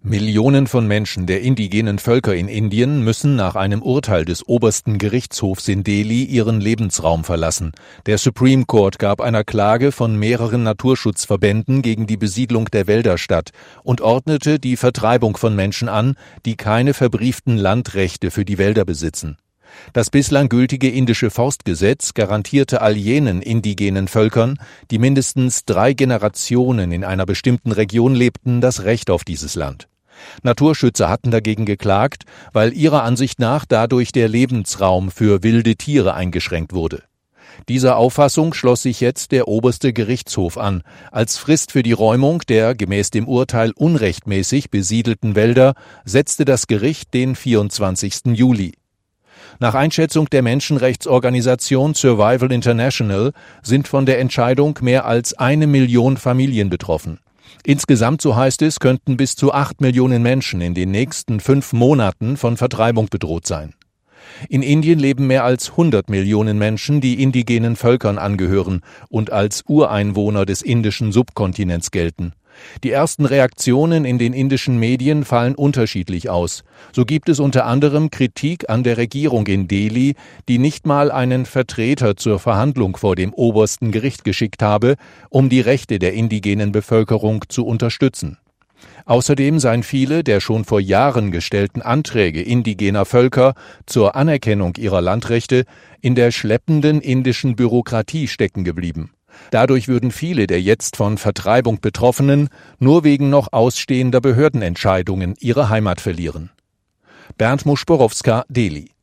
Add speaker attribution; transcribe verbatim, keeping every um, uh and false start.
Speaker 1: Millionen von Menschen der indigenen Völker in Indien müssen nach einem Urteil des obersten Gerichtshofs in Delhi ihren Lebensraum verlassen. Der Supreme Court gab einer Klage von mehreren Naturschutzverbänden gegen die Besiedlung der Wälder statt und ordnete die Vertreibung von Menschen an, die keine verbrieften Landrechte für die Wälder besitzen. Das bislang gültige indische Forstgesetz garantierte all jenen indigenen Völkern, die mindestens drei Generationen in einer bestimmten Region lebten, das Recht auf dieses Land. Naturschützer hatten dagegen geklagt, weil ihrer Ansicht nach dadurch der Lebensraum für wilde Tiere eingeschränkt wurde. Dieser Auffassung schloss sich jetzt der oberste Gerichtshof an. Als Frist für die Räumung der gemäß dem Urteil unrechtmäßig besiedelten Wälder setzte das Gericht den vierundzwanzigsten Juli. Nach Einschätzung der Menschenrechtsorganisation Survival International sind von der Entscheidung mehr als eine Million Familien betroffen. Insgesamt, so heißt es, könnten bis zu acht Millionen Menschen in den nächsten fünf Monaten von Vertreibung bedroht sein. In Indien leben mehr als hundert Millionen Menschen, die indigenen Völkern angehören und als Ureinwohner des indischen Subkontinents gelten. Die ersten Reaktionen in den indischen Medien fallen unterschiedlich aus. So gibt es unter anderem Kritik an der Regierung in Delhi, die nicht mal einen Vertreter zur Verhandlung vor dem obersten Gericht geschickt habe, um die Rechte der indigenen Bevölkerung zu unterstützen. Außerdem seien viele der schon vor Jahren gestellten Anträge indigener Völker zur Anerkennung ihrer Landrechte in der schleppenden indischen Bürokratie stecken geblieben. Dadurch würden viele der jetzt von Vertreibung Betroffenen nur wegen noch ausstehender Behördenentscheidungen ihre Heimat verlieren. Bernd Muschborowska, Delhi.